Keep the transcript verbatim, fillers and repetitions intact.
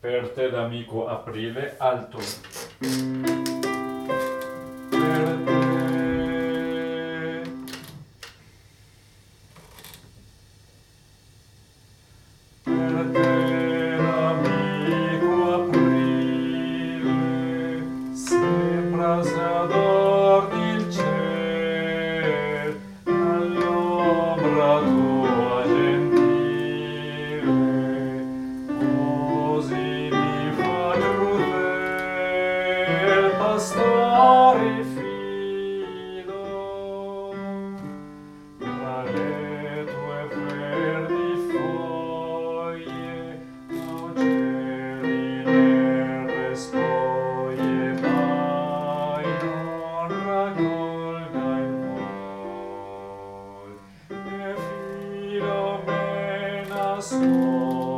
Per te d'amico aprile alto. Per te. Per te d'amico aprile, sembra se adorni il ciel, all'ombra tua gentile, così mi fa crudel pastore fido, tra le tue verdi foglie, augelli nere spoglie, mai non raccolga il vol, e Filomena scuola.